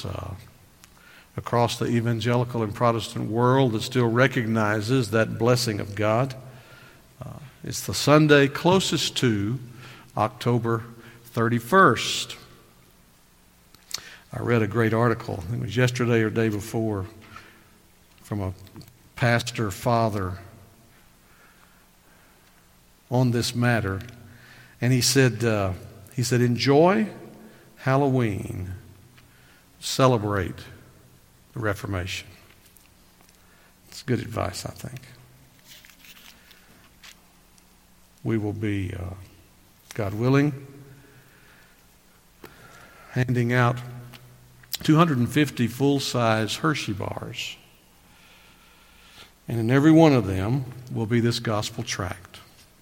churches across the evangelical and Protestant world that still recognizes that blessing of God. It's the Sunday closest to October 31st. I read a great article, I think it was yesterday or day before, from a pastor father on this matter. And he said, enjoy Halloween, celebrate the Reformation. It's good advice, I think. We will be, God willing, handing out 250 full-size Hershey bars. And in every one of them will be this gospel tract.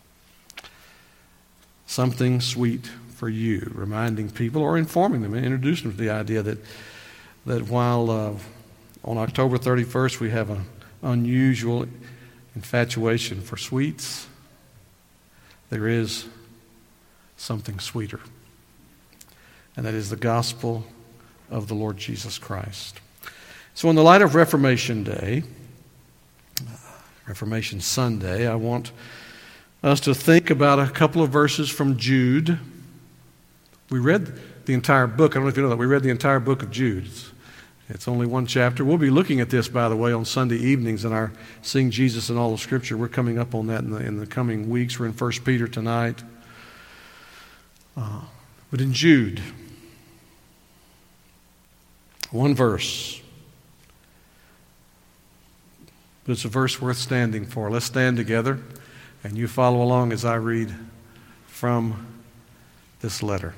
Something sweet for you, reminding people or informing them and introducing them to the idea that while on October 31st we have an unusual infatuation for sweets, there is something sweeter. And that is the gospel of the Lord Jesus Christ. So in the light of Reformation Day, Reformation Sunday, I want us to think about a couple of verses from Jude. We read the entire book. I don't know if you know that. We read the entire book of Jude. It's only one chapter. We'll be looking at this, by the way, on Sunday evenings in our Seeing Jesus in All of Scripture. We're coming up on that in the coming weeks. We're in 1 Peter tonight. But in Jude, one verse. But it's a verse worth standing for. Let's stand together, and you follow along as I read from this letter.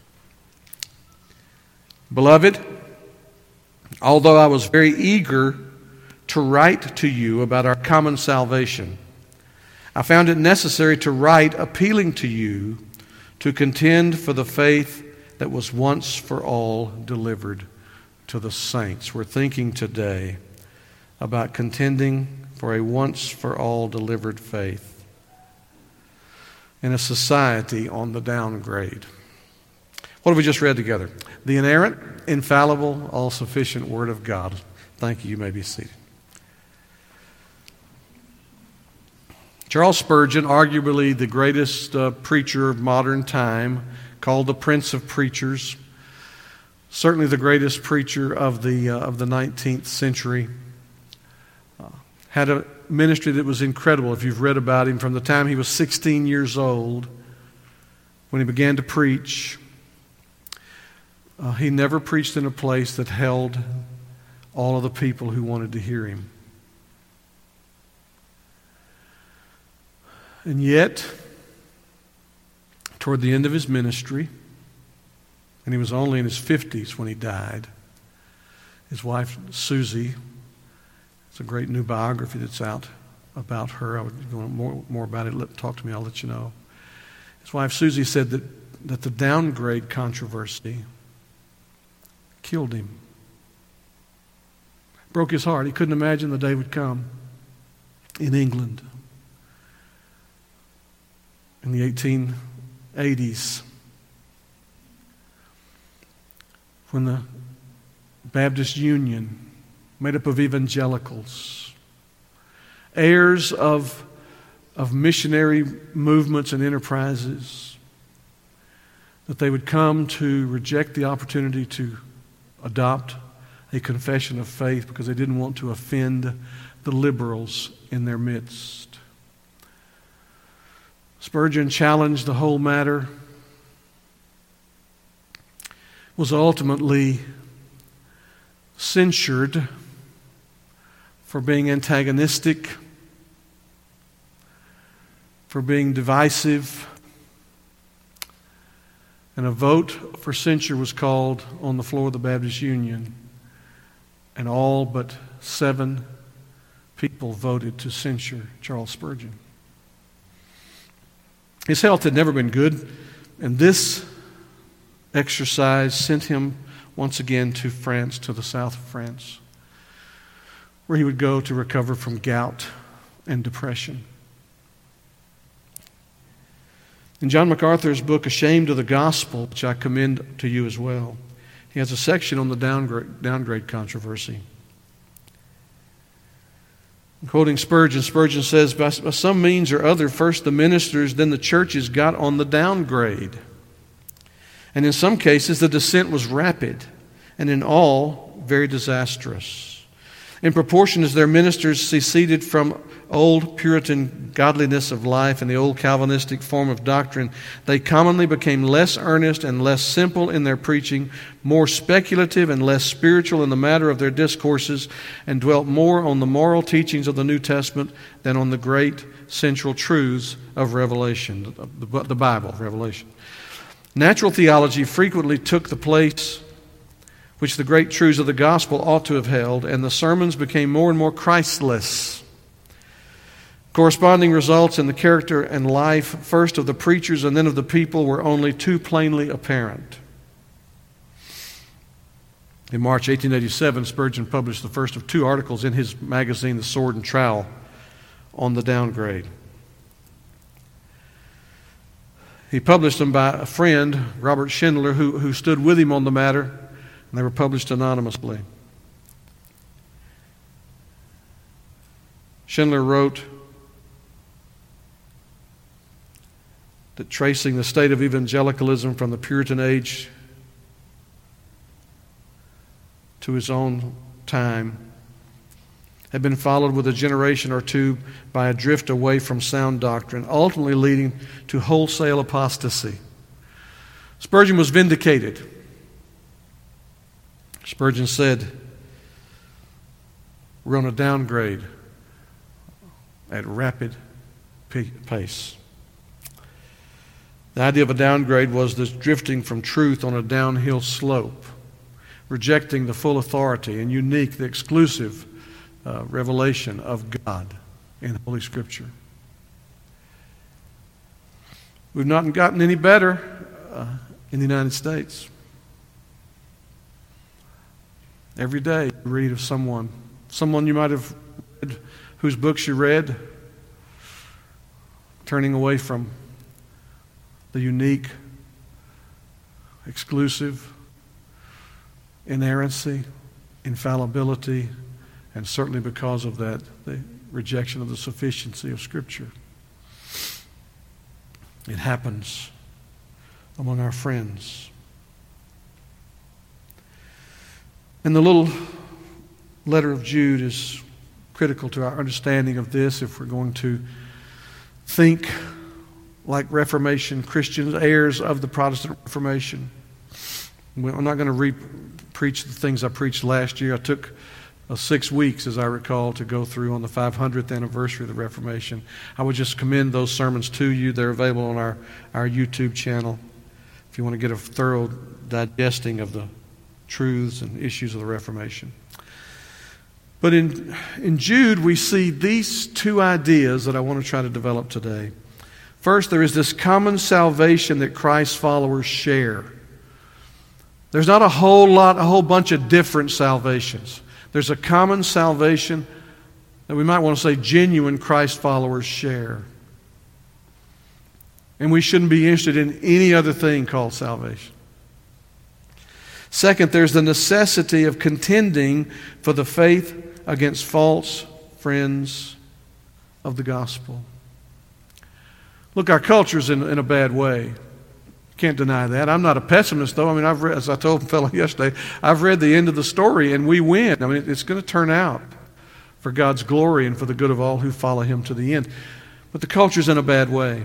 Beloved, although I was very eager to write to you about our common salvation, I found it necessary to write appealing to you to contend for the faith that was once for all delivered to the saints. We're thinking today about contending for a once for all delivered faith in a society on the downgrade. What have we just read together? The inerrant, infallible, all-sufficient Word of God. Thank you. You may be seated. Charles Spurgeon, arguably the greatest preacher of modern time, called the Prince of Preachers, certainly the greatest preacher of the 19th century, had a ministry that was incredible. If you've read about him, from the time he was 16 years old, when he began to preach, he never preached in a place that held all of the people who wanted to hear him. And yet, toward the end of his ministry, and he was only in his 50s when he died, his wife, Susie, it's a great new biography that's out about her. I would go more about it. Talk to me, I'll let you know. His wife, Susie, said that the downgrade controversy killed him. Broke his heart. He couldn't imagine the day would come in England in the 1880s when the Baptist Union, made up of evangelicals, heirs of missionary movements and enterprises, that they would come to reject the opportunity to adopt a confession of faith because they didn't want to offend the liberals in their midst. Spurgeon challenged the whole matter, was ultimately censured for being antagonistic, for being divisive, and a vote for censure was called on the floor of the Baptist Union, and all but 7 people voted to censure Charles Spurgeon. His health had never been good, and this exercise sent him once again to France, to the south of France, where he would go to recover from gout and depression. In John MacArthur's book, Ashamed of the Gospel, which I commend to you as well, He has a section on the downgrade controversy. Quoting Spurgeon, Spurgeon says, by some means or other, first the ministers, then the churches got on the downgrade. And in some cases, the descent was rapid, and in all, very disastrous. In proportion as their ministers seceded from old Puritan godliness of life and the old Calvinistic form of doctrine, they commonly became less earnest and less simple in their preaching, more speculative and less spiritual in the matter of their discourses, and dwelt more on the moral teachings of the New Testament than on the great central truths of Revelation, the Bible, Revelation. Natural theology frequently took the place which the great truths of the gospel ought to have held, and the sermons became more and more Christless. Corresponding results in the character and life, first of the preachers and then of the people, were only too plainly apparent. In March 1887, Spurgeon published the first of 2 articles in his magazine, The Sword and Trowel, on the downgrade. He published them by a friend, Robert Schindler, who stood with him on the matter. And they were published anonymously. Schindler wrote that tracing the state of evangelicalism from the Puritan age to his own time had been followed with a generation or two by a drift away from sound doctrine, ultimately leading to wholesale apostasy. Spurgeon was vindicated. Spurgeon said, we're on a downgrade at rapid pace. The idea of a downgrade was this drifting from truth on a downhill slope, rejecting the full authority and unique, the exclusive revelation of God in Holy Scripture. We've not gotten any better in the United States. Every day you read of someone you might have read, whose books you read, turning away from the unique, exclusive, inerrancy, infallibility, and certainly because of that, the rejection of the sufficiency of Scripture. It happens among our friends. And the little letter of Jude is critical to our understanding of this if we're going to think like Reformation Christians, heirs of the Protestant Reformation. I'm not going to re-preach the things I preached last year. I took 6 weeks, as I recall, to go through on the 500th anniversary of the Reformation. I would just commend those sermons to you. They're available on our YouTube channel if you want to get a thorough digesting of the truths and issues of the Reformation. But in Jude, we see these 2 ideas that I want to try to develop today. First, there is this common salvation that Christ's followers share. There's not a whole bunch of different salvations. There's a common salvation that we might want to say genuine Christ followers share. And we shouldn't be interested in any other thing called salvation. Second, there's the necessity of contending for the faith against false friends of the gospel. Look, our culture's in a bad way. Can't deny that. I'm not a pessimist, though. I mean, I've read, as I told a fellow yesterday, I've read the end of the story, and we win. I mean, it's going to turn out for God's glory and for the good of all who follow Him to the end. But the culture's in a bad way.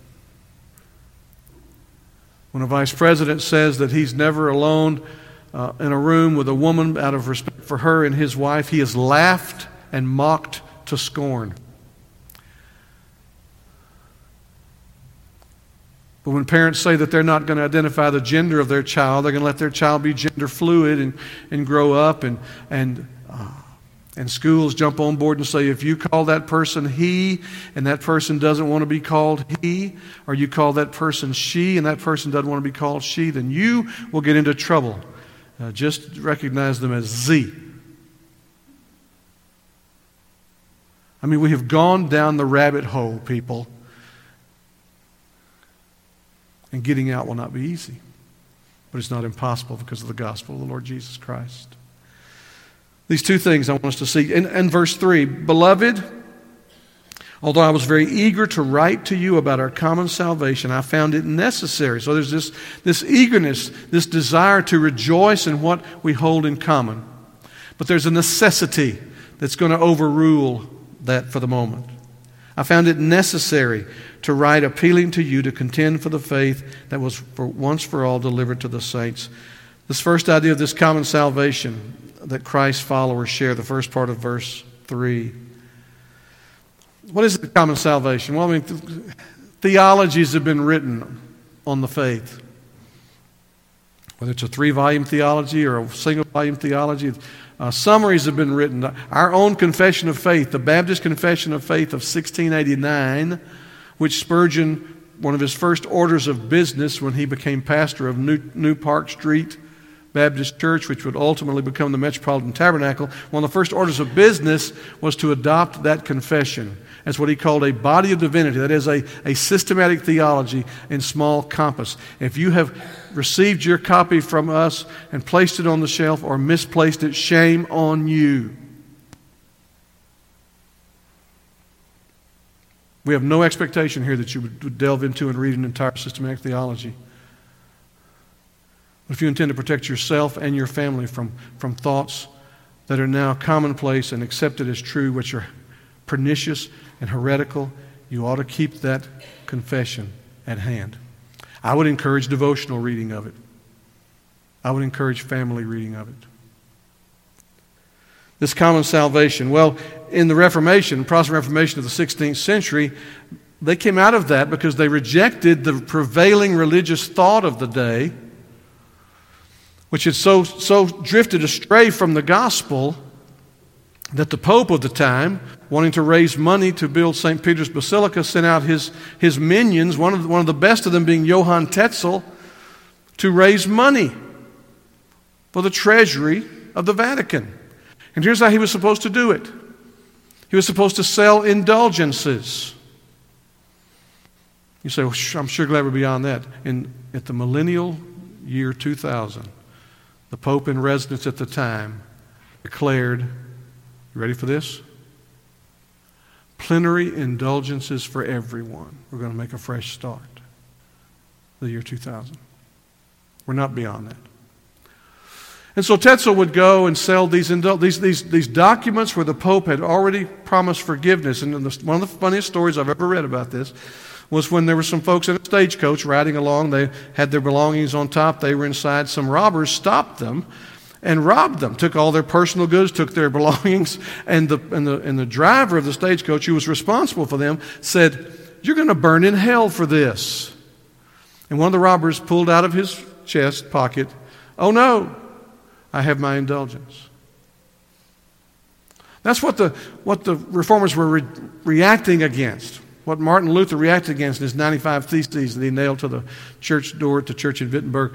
When a vice president says that he's never alone in a room with a woman out of respect for her and his wife, he is laughed and mocked to scorn. But when parents say that they're not going to identify the gender of their child, they're going to let their child be gender fluid and grow up, and schools jump on board and say, if you call that person he and that person doesn't want to be called he, or you call that person she and that person doesn't want to be called she, then you will get into trouble. Just recognize them as Z. I mean, we have gone down the rabbit hole, people. And getting out will not be easy. but it's not impossible because of the gospel of the Lord Jesus Christ. These two things I want us to see. In verse 3, Beloved, although I was very eager to write to you about our common salvation, I found it necessary. So there's this eagerness, this desire to rejoice in what we hold in common. But there's a necessity that's going to overrule that for the moment. I found it necessary to write appealing to you to contend for the faith that was once for all delivered to the saints. This first idea of this common salvation that Christ's followers share, the first part of verse 3. What is the common salvation? Well, theologies have been written on the faith. Whether it's a 3-volume theology or a single-volume theology, summaries have been written. Our own Confession of Faith, the Baptist Confession of Faith of 1689, which Spurgeon, one of his first orders of business when he became pastor of New Park Street Baptist Church, which would ultimately become the Metropolitan Tabernacle, one of the first orders of business was to adopt that confession as what he called a body of divinity. That is a systematic theology in small compass. If you have received your copy from us and placed it on the shelf or misplaced it, shame on you. We have no expectation here that you would delve into and read an entire systematic theology. But if you intend to protect yourself and your family from thoughts that are now commonplace and accepted as true, which are pernicious and heretical, you ought to keep that confession at hand. I would encourage devotional reading of it. I would encourage family reading of it. This common salvation, well, in the Reformation, Protestant Reformation of the 16th century, they came out of that because they rejected the prevailing religious thought of the day, which had so drifted astray from the gospel that the Pope of the time, wanting to raise money to build St. Peter's Basilica, sent out his minions, one of the best of them being Johann Tetzel, to raise money for the treasury of the Vatican. And here's how he was supposed to do it. He was supposed to sell indulgences. You say, well, I'm sure glad we're beyond that. At the millennial year 2000, the Pope in residence at the time declared, you ready for this? Plenary indulgences for everyone. We're going to make a fresh start. The year 2000. We're not beyond that. And so Tetzel would go and sell these documents where the Pope had already promised forgiveness. And one of the funniest stories I've ever read about this was when there were some folks in a stagecoach riding along. They had their belongings on top. They were inside. Some robbers stopped them and robbed them, took all their personal goods, took their belongings, and the driver of the stagecoach, who was responsible for them, said, "You're going to burn in hell for this." And one of the robbers pulled out of his chest pocket, "Oh no, I have my indulgence." That's what the reformers were reacting against. What Martin Luther reacted against in his 95 Theses that he nailed to the church door at the church in Wittenberg.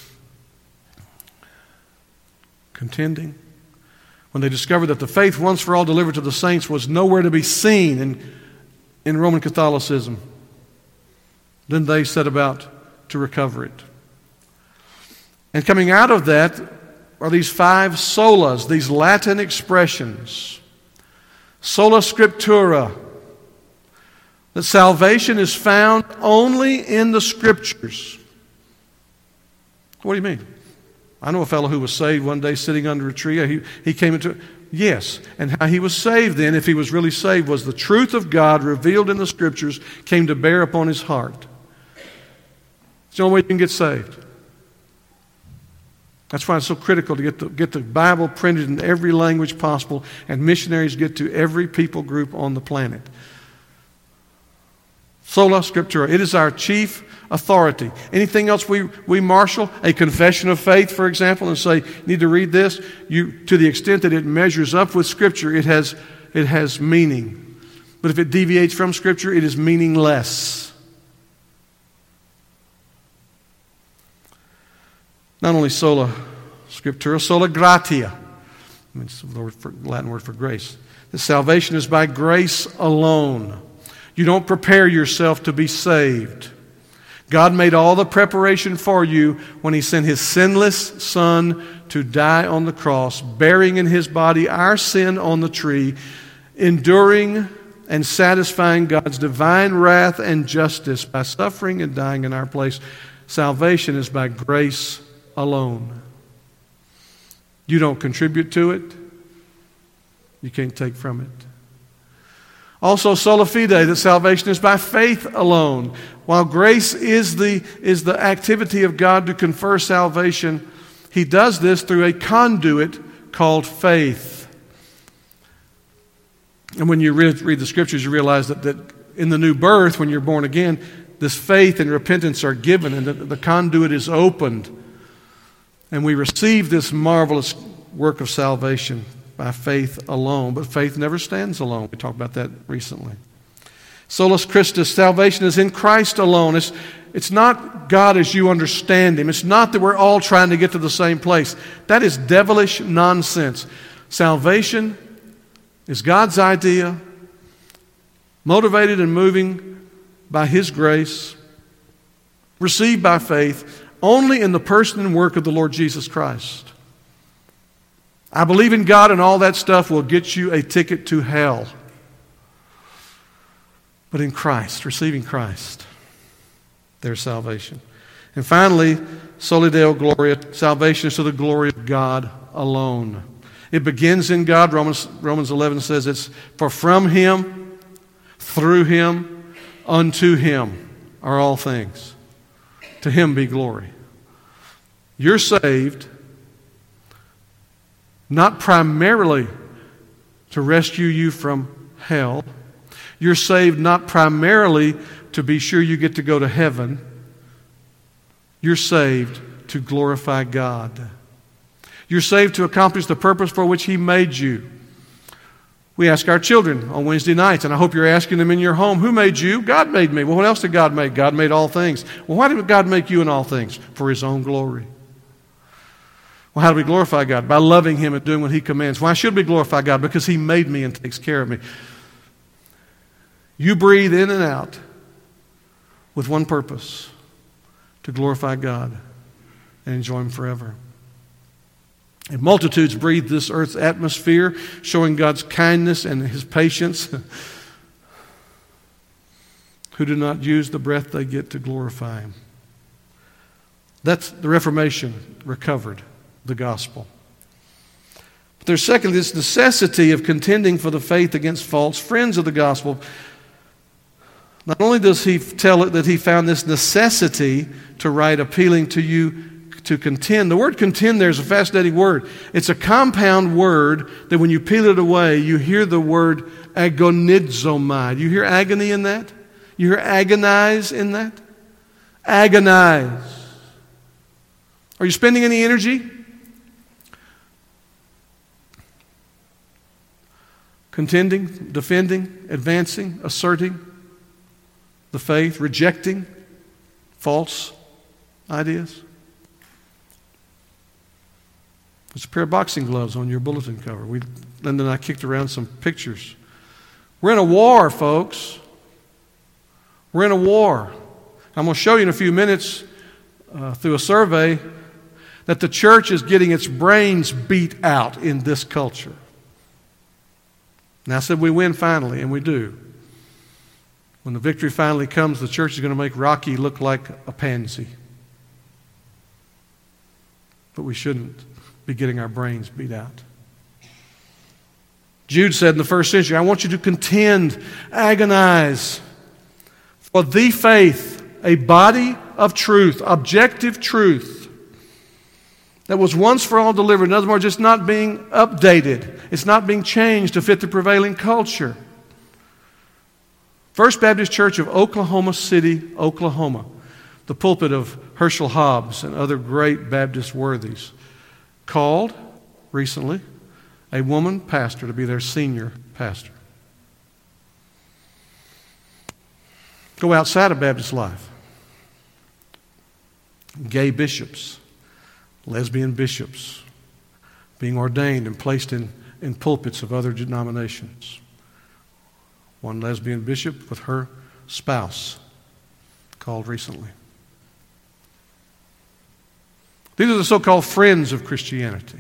Contending. When they discovered that the faith once for all delivered to the saints was nowhere to be seen in Roman Catholicism, then they set about to recover it. And coming out of that are these 5 solas, these Latin expressions. Sola Scriptura. That salvation is found only in the Scriptures. What do you mean? I know a fellow who was saved one day sitting under a tree. He came into... Yes, and how he was saved then, if he was really saved, was the truth of God revealed in the Scriptures came to bear upon his heart. It's the only way you can get saved. That's why it's so critical to get the Bible printed in every language possible, and missionaries get to every people group on the planet. Sola Scriptura. It is our chief authority. Anything else we marshal, a confession of faith, for example, and say, you need to read this, to the extent that it measures up with Scripture, it has meaning. But if it deviates from Scripture, it is meaningless. Not only sola Scriptura, sola gratia. It's the Latin word for grace. The salvation is by grace alone. You don't prepare yourself to be saved. God made all the preparation for you when He sent His sinless Son to die on the cross, bearing in His body our sin on the tree, enduring and satisfying God's divine wrath and justice by suffering and dying in our place. Salvation is by grace alone. You don't contribute to it. You can't take from it. Also, sola fide, that salvation is by faith alone. While grace is the activity of God to confer salvation, He does this through a conduit called faith. And when you read the Scriptures, you realize that in the new birth, when you're born again, this faith and repentance are given, and the conduit is opened. And we receive this marvelous work of salvation by faith alone. But faith never stands alone. We talked about that recently. Solus Christus, salvation is in Christ alone. It's not God as you understand Him. It's not that we're all trying to get to the same place. That is devilish nonsense. Salvation is God's idea, motivated and moving by His grace, received by faith, only in the person and work of the Lord Jesus Christ. I believe in God and all that stuff will get you a ticket to hell. But in Christ, receiving Christ, there's salvation. And finally, Soli Deo Gloria, salvation is to the glory of God alone. It begins in God. Romans 11 says it's for from Him, through Him, unto Him are all things. To Him be glory. You're saved not primarily to rescue you from hell. You're saved not primarily to be sure you get to go to heaven. You're saved to glorify God. You're saved to accomplish the purpose for which He made you. We ask our children on Wednesday nights, and I hope you're asking them in your home, who made you? God made me. Well, what else did God make? God made all things. Well, why did God make you in all things? For His own glory. Well, how do we glorify God? By loving Him and doing what He commands. Why should we glorify God? Because He made me and takes care of me. You breathe in and out with one purpose, to glorify God and enjoy Him forever. And multitudes breathe this earth's atmosphere, showing God's kindness and His patience, who do not use the breath they get to glorify Him. That's the Reformation recovered the gospel. But there's secondly this necessity of contending for the faith against false friends of the gospel. Not only does he tell it that he found this necessity to write appealing to you to contend. The word contend there is a fascinating word. It's a compound word that when you peel it away, you hear the word agonizomai. You hear agony in that? You hear agonize in that? Agonize. Are you spending any energy? Contending, defending, advancing, asserting the faith, rejecting false ideas. There's a pair of boxing gloves on your bulletin cover. Linda and I kicked around some pictures. We're in a war, folks. We're in a war. I'm going to show you in a few minutes through a survey that the church is getting its brains beat out in this culture. Now I said we win finally, and we do. When the victory finally comes, the church is going to make Rocky look like a pansy. But we shouldn't be getting our brains beat out. Jude said in the first century, I want you to contend, agonize for the faith, a body of truth, objective truth, that was once for all delivered. In other words, it's not being updated. It's not being changed to fit the prevailing culture. First Baptist Church of Oklahoma City, Oklahoma, the pulpit of Herschel Hobbs and other great Baptist worthies, called recently a woman pastor to be their senior pastor. Go outside of Baptist life. Gay bishops, lesbian bishops being ordained and placed in pulpits of other denominations. One lesbian bishop with her spouse called recently. These are the so-called friends of Christianity.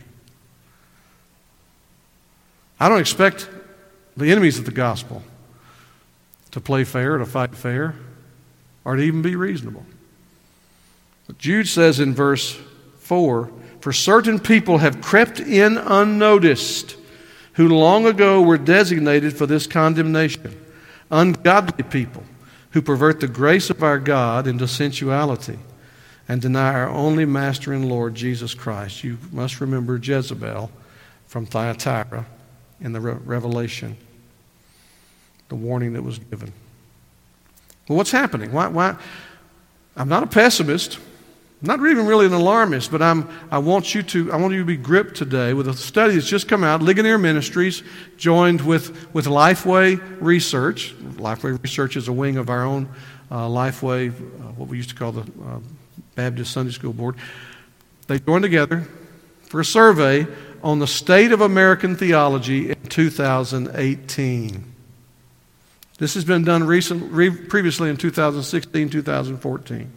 I don't expect the enemies of the gospel to play fair, to fight fair, or to even be reasonable. But Jude says in verse 4, "For certain people have crept in unnoticed, who long ago were designated for this condemnation, ungodly people who pervert the grace of our God into sensuality and deny our only Master and Lord, Jesus Christ." You must remember Jezebel from Thyatira in the Revelation, the warning that was given. Well, what's happening? Why? I'm not a pessimist. I'm not even really an alarmist, but I want you to be gripped today with a study that's just come out. Ligonier Ministries joined with Lifeway Research. Lifeway Research is a wing of our own Lifeway, what we used to call the Baptist Sunday School Board. They joined together for a survey on the state of American theology in 2018. This has been done previously in 2016, 2014.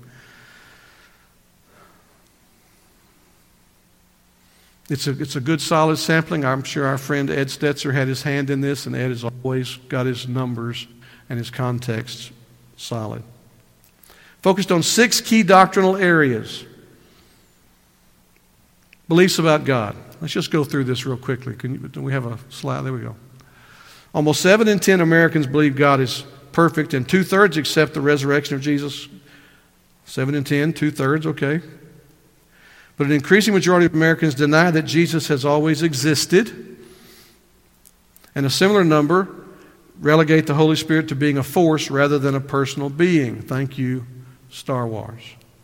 It's a good, solid sampling. I'm sure our friend Ed Stetzer had his hand in this, and Ed has always got his numbers and his context solid. Focused on 6 key doctrinal areas. Beliefs about God. Let's just go through this real quickly. Do we have a slide? There we go. Almost 7 in 10 Americans believe God is perfect, and 2/3 accept the resurrection of Jesus. 7 in 10, 2/3, okay. But an increasing majority of Americans deny that Jesus has always existed, and a similar number relegate the Holy Spirit to being a force rather than a personal being. Thank you, Star Wars.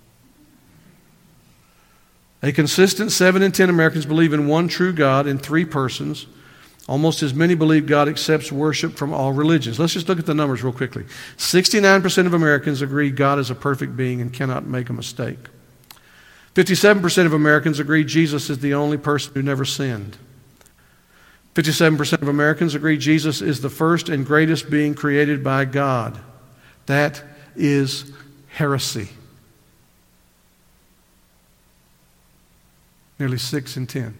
A consistent 7 in 10 Americans believe in one true God in 3 persons. Almost as many believe God accepts worship from all religions. Let's just look at the numbers real quickly. 69% of Americans agree God is a perfect being and cannot make a mistake. 57% of Americans agree Jesus is the only person who never sinned. 57% of Americans agree Jesus is the first and greatest being created by God. That is heresy. Nearly 6 in 10.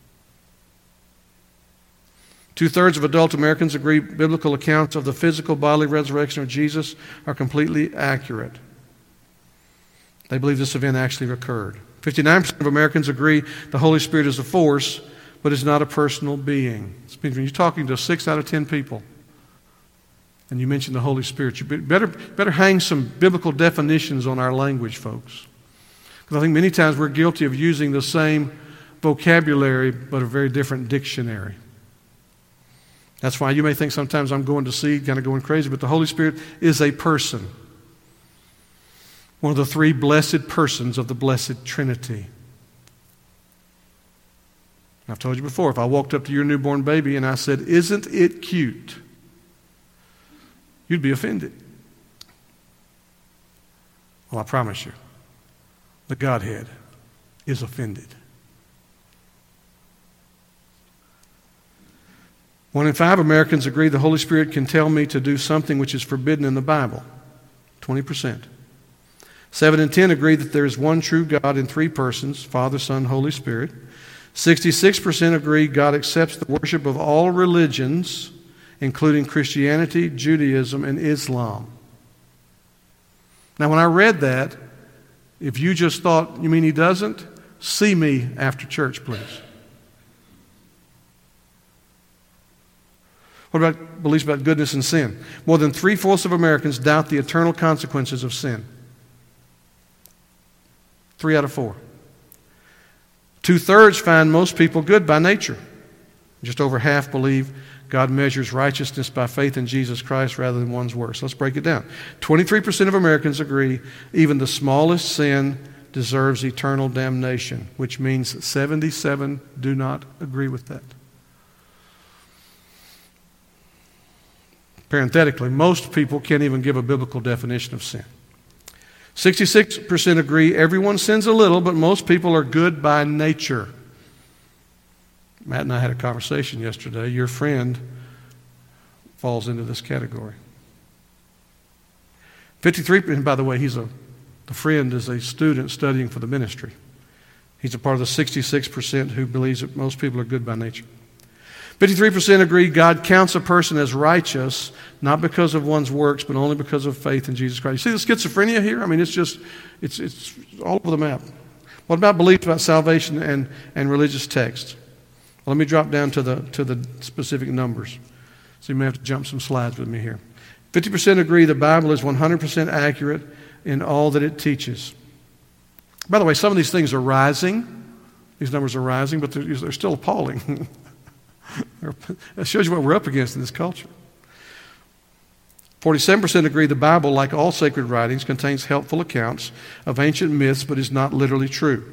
2/3 of adult Americans agree biblical accounts of the physical bodily resurrection of Jesus are completely accurate. They believe this event actually occurred. 59% of Americans agree the Holy Spirit is a force, but is not a personal being. When you're talking to 6 out of 10 people, and you mention the Holy Spirit, you better hang some biblical definitions on our language, folks. Because I think many times we're guilty of using the same vocabulary, but a very different dictionary. That's why you may think sometimes I'm going to seed, kind of going crazy, but the Holy Spirit is a person. One of the 3 blessed persons of the Blessed Trinity. I've told you before, if I walked up to your newborn baby and I said, "Isn't it cute?" you'd be offended. Well, I promise you, the Godhead is offended. 1 in 5 Americans agree the Holy Spirit can tell me to do something which is forbidden in the Bible. 20%. 7 in 10 agree that there is one true God in 3 persons, Father, Son, Holy Spirit. 66% agree God accepts the worship of all religions, including Christianity, Judaism, and Islam. Now, when I read that, if you just thought, you mean he doesn't? See me after church, please. What about beliefs about goodness and sin? More than 3/4 of Americans doubt the eternal consequences of sin. 3 out of 4. 2/3 find most people good by nature. Just over half believe God measures righteousness by faith in Jesus Christ rather than one's works. Let's break it down. 23% of Americans agree even the smallest sin deserves eternal damnation, which means 77 do not agree with that. Parenthetically, most people can't even give a biblical definition of sin. 66% agree everyone sins a little, but most people are good by nature. Matt and I had a conversation yesterday. Your friend falls into this category. 53%, and by the way, the friend is a student studying for the ministry. He's a part of the 66% who believes that most people are good by nature. 53% agree God counts a person as righteous, not because of one's works, but only because of faith in Jesus Christ. You see the schizophrenia here? I mean, it's all over the map. What about beliefs about salvation and religious texts? Well, let me drop down to the specific numbers. So you may have to jump some slides with me here. 50% agree the Bible is 100% accurate in all that it teaches. By the way, some of these things are rising. These numbers are rising, but they're still appalling. That shows you what we're up against in this culture. 47% agree the Bible, like all sacred writings, contains helpful accounts of ancient myths, but is not literally true.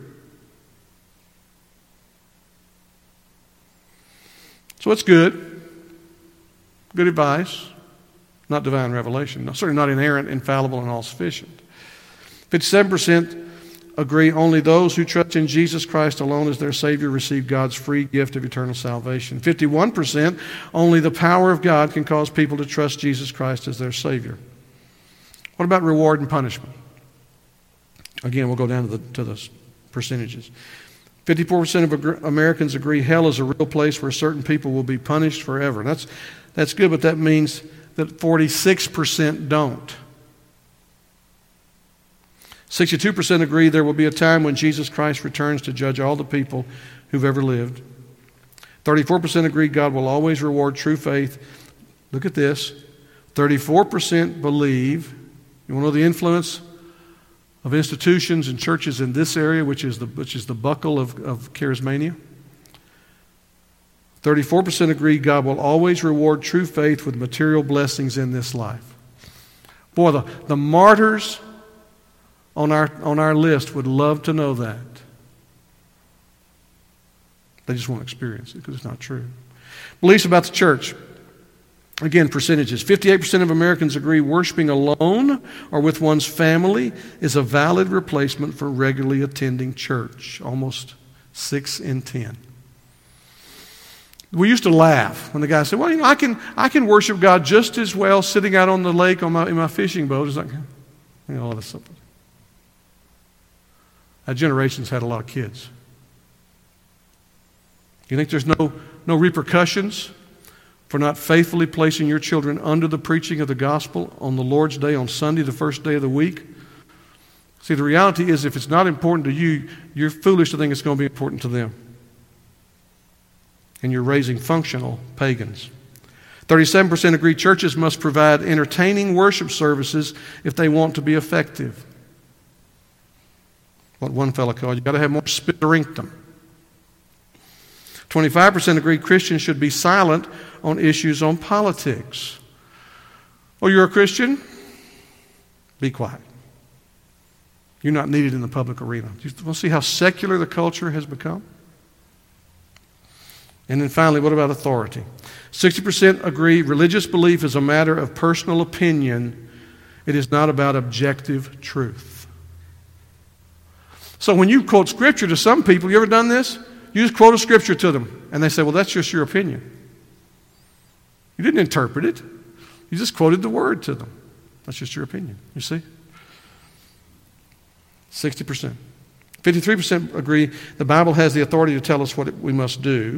So it's good. Good advice. Not divine revelation. Certainly not inerrant, infallible, and all-sufficient. 57% agree only those who trust in Jesus Christ alone as their Savior receive God's free gift of eternal salvation. 51% only the power of God can cause people to trust Jesus Christ as their Savior. What about reward and punishment? Again, we'll go down to the percentages. 54% of Americans agree hell is a real place where certain people will be punished forever. That's good, but that means that 46% don't. 62% agree there will be a time when Jesus Christ returns to judge all the people who've ever lived. 34% agree God will always reward true faith. Look at this. 34% believe. You want to know the influence of institutions and churches in this area, which is the buckle of charismania? 34% agree God will always reward true faith with material blessings in this life. Boy, the martyrs on our list would love to know that. They just won't experience it because it's not true. Beliefs about the church. Again, percentages. 58% of Americans agree worshiping alone or with one's family is a valid replacement for regularly attending church. Almost 6 in 10. We used to laugh when the guy said, well, I can worship God just as well sitting out on the lake in my fishing boat as I can. All this stuff. That generation's had a lot of kids. You think there's no repercussions for not faithfully placing your children under the preaching of the gospel on the Lord's Day, on Sunday, the first day of the week? See, the reality is if it's not important to you, you're foolish to think it's going to be important to them. And you're raising functional pagans. 37% agree churches must provide entertaining worship services if they want to be effective. What one fellow called, you've got to have more spitterinctum. 25% agree Christians should be silent on issues on politics. Oh, you're a Christian? Be quiet. You're not needed in the public arena. Do you want to see how secular the culture has become? And then finally, what about authority? 60% agree religious belief is a matter of personal opinion. It is not about objective truth. So when you quote Scripture to some people, you ever done this? You just quote a Scripture to them, and they say, well, that's just your opinion. You didn't interpret it. You just quoted the Word to them. That's just your opinion, you see? 60%. 53% agree the Bible has the authority to tell us what we must do,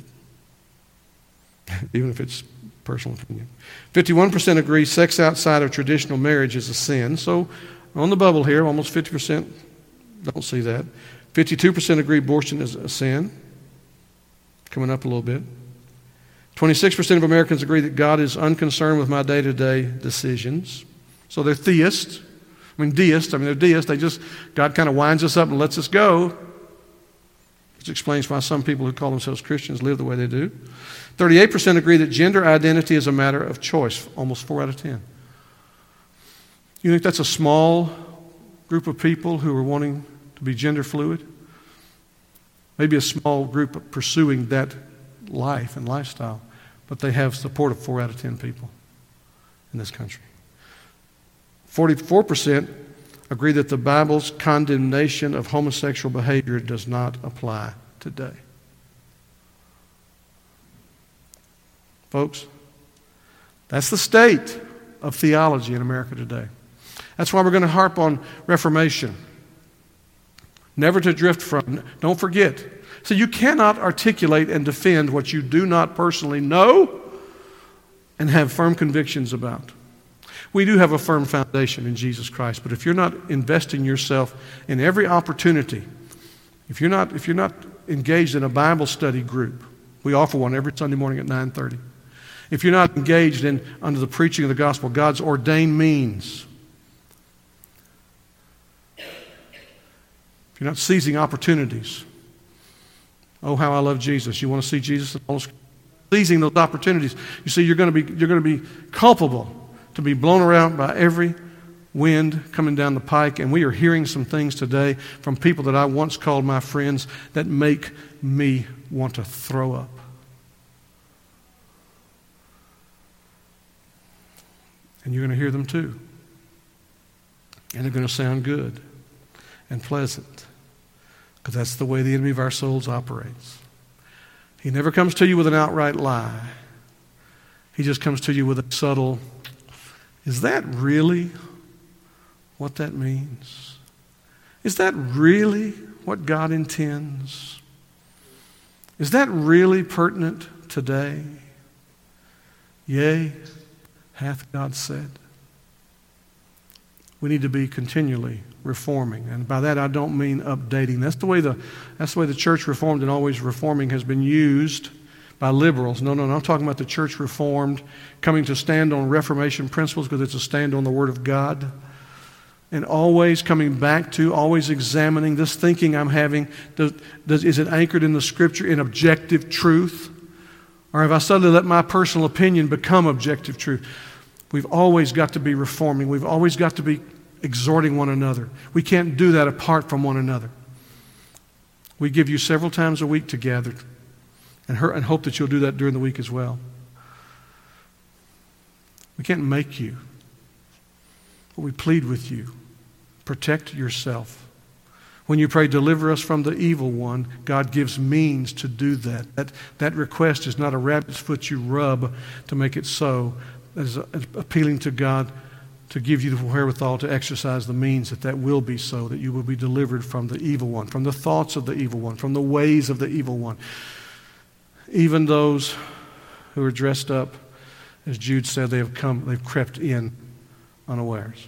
even if it's personal opinion. 51% agree sex outside of traditional marriage is a sin. So on the bubble here, almost 50% don't see that. 52% agree abortion is a sin. Coming up a little bit. 26% of Americans agree that God is unconcerned with my day-to-day decisions. So they're theists. They're deists. God kind of winds us up and lets us go. Which explains why some people who call themselves Christians live the way they do. 38% agree that gender identity is a matter of choice. Almost 4 out of 10. You think that's a small group of people who are wanting to be gender fluid? Maybe a small group pursuing that life and lifestyle, but they have support of 4 out of 10 people in this country. 44% agree that the Bible's condemnation of homosexual behavior does not apply today. Folks, that's the state of theology in America today. That's why we're going to harp on Reformation. never to drift from. Don't forget. So you cannot articulate and defend what you do not personally know and have firm convictions about. We do have a firm foundation in Jesus Christ, but if you're not investing yourself in every opportunity, if you're not engaged in a Bible study group, we offer one every Sunday morning at 9:30. If you're not engaged in under the preaching of the gospel, God's ordained means, if you're not seizing opportunities, oh how I love Jesus. You want to see Jesus in all Scripture? Seizing those opportunities, you see, you're going to be culpable to be blown around by every wind coming down the pike. And we are hearing some things today from people that I once called my friends that make me want to throw up. And you're going to hear them too. And they're going to sound good and pleasant, because that's the way the enemy of our souls operates. He never comes to you with an outright lie. He just comes to you with a subtle, is that really what that means? Is that really what God intends? Is that really pertinent today? Yea, hath God said. We need to be continually reforming. And by that I don't mean updating. That's the way the church reformed and always reforming has been used by liberals. No, I'm talking about the church reformed, coming to stand on Reformation principles because it's a stand on the Word of God. And always coming back to, always examining this thinking I'm having. Is it anchored in the Scripture in objective truth? Or have I suddenly let my personal opinion become objective truth? We've always got to be reforming. We've always got to be exhorting one another. We can't do that apart from one another. We give you several times a week to gather and hope that you'll do that during the week as well. We can't make you, but we plead with you. Protect yourself. When you pray, deliver us from the evil one, God gives means to do that. That request is not a rabbit's foot you rub to make it so. That is appealing to God to give you the wherewithal to exercise the means that will be so, that you will be delivered from the evil one, from the thoughts of the evil one, from the ways of the evil one. Even those who are dressed up, as Jude said, they've crept in unawares.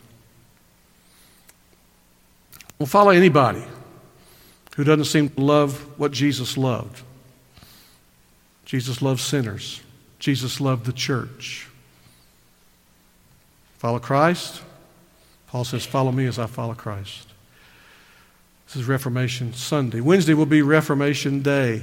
Don't follow anybody who doesn't seem to love what Jesus loved. Jesus loved sinners. Jesus loved the church. Follow Christ. Paul says, follow me as I follow Christ. This is Reformation Sunday. Wednesday will be Reformation Day.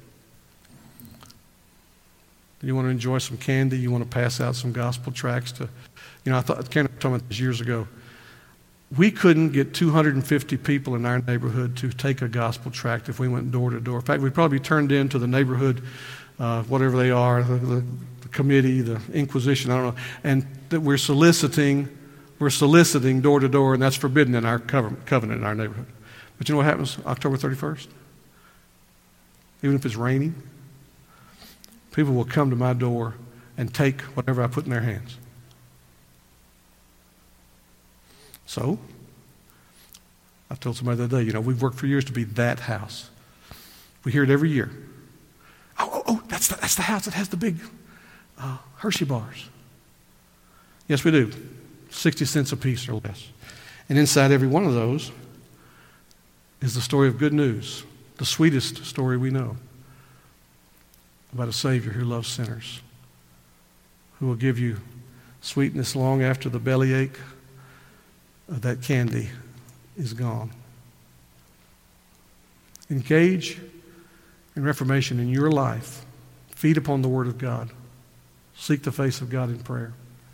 You want to enjoy some candy? You want to pass out some gospel tracts to, I thought, Karen was talking about this years ago. We couldn't get 250 people in our neighborhood to take a gospel tract if we went door to door. In fact, we'd probably be turned in to the neighborhood, whatever they are, the committee, the Inquisition, I don't know, and that we're soliciting door to door, and that's forbidden in our covenant in our neighborhood. But you know what happens October 31st? Even if it's raining, people will come to my door and take whatever I put in their hands. So, I told somebody the other day, we've worked for years to be that house. We hear it every year. Oh, that's the house that has the big Hershey bars. Yes, we do. 60 cents a piece or less. And inside every one of those is the story of good news, the sweetest story we know, about a Savior who loves sinners, who will give you sweetness long after the bellyache of that candy is gone. Engage in reformation in your life. Feed upon the Word of God. Seek the face of God in prayer.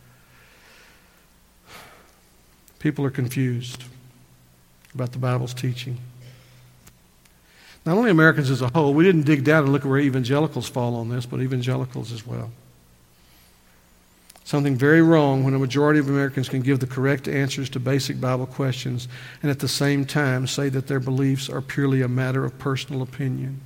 People are confused about the Bible's teaching. Not only Americans as a whole, we didn't dig down and look at where evangelicals fall on this, but evangelicals as well. Something very wrong when a majority of Americans can give the correct answers to basic Bible questions and at the same time say that their beliefs are purely a matter of personal opinion.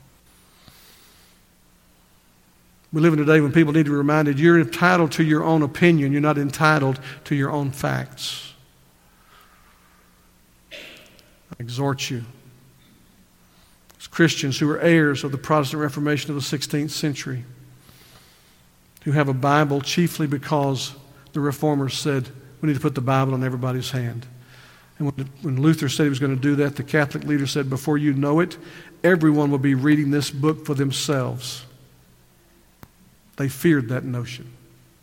We live in a day when people need to be reminded you're entitled to your own opinion. You're not entitled to your own facts. I exhort you Christians who are heirs of the Protestant Reformation of the 16th century, who have a Bible chiefly because the Reformers said, we need to put the Bible in everybody's hand. And when Luther said he was going to do that, the Catholic leader said, before you know it, everyone will be reading this book for themselves. They feared that notion.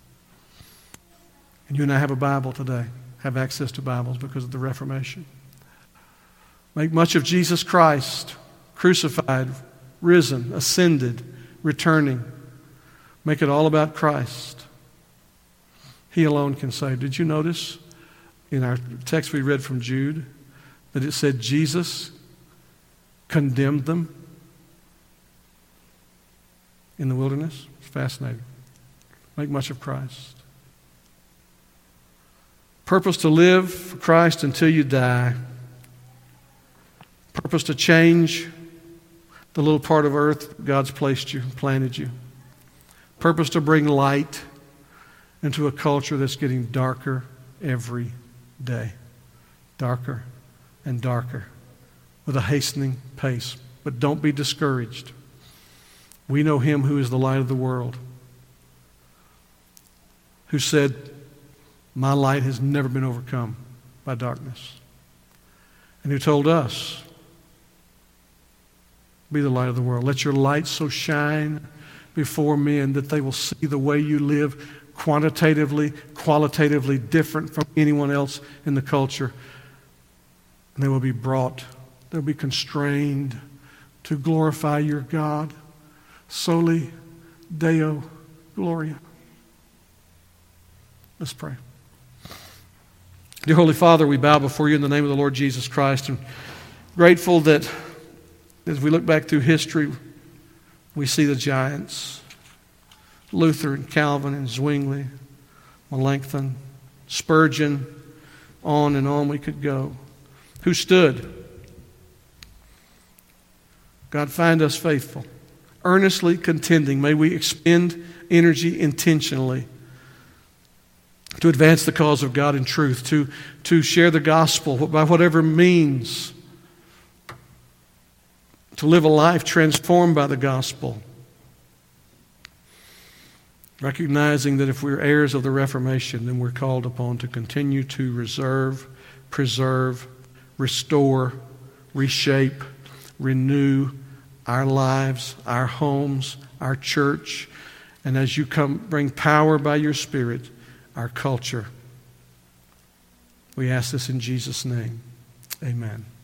And you and I have a Bible today, have access to Bibles because of the Reformation. Make much of Jesus Christ, crucified, risen, ascended, returning. Make it all about Christ. He alone can save. Did you notice in our text we read from Jude that it said Jesus condemned them in the wilderness? It's fascinating. Make much of Christ. Purpose to live for Christ until you die. Purpose to change the little part of earth God's placed you, planted you. Purpose to bring light into a culture that's getting darker every day. Darker and darker with a hastening pace. But don't be discouraged. We know Him who is the light of the world, who said, my light has never been overcome by darkness. And who told us, be the light of the world. Let your light so shine before men that they will see the way you live quantitatively, qualitatively different from anyone else in the culture. And they will be brought, they'll be constrained to glorify your God. Soli Deo Gloria. Let's pray. Dear Holy Father, we bow before you in the name of the Lord Jesus Christ, and grateful that as we look back through history, we see the giants, Luther and Calvin and Zwingli, Melanchthon, Spurgeon, on we could go, who stood. God, find us faithful, earnestly contending. May we expend energy intentionally to advance the cause of God in truth, to share the gospel by whatever means, to live a life transformed by the gospel, recognizing that if we're heirs of the Reformation, then we're called upon to continue to preserve, restore, reshape, renew our lives, our homes, our church, and as you come bring power by your Spirit, our culture. We ask this in Jesus' name. Amen.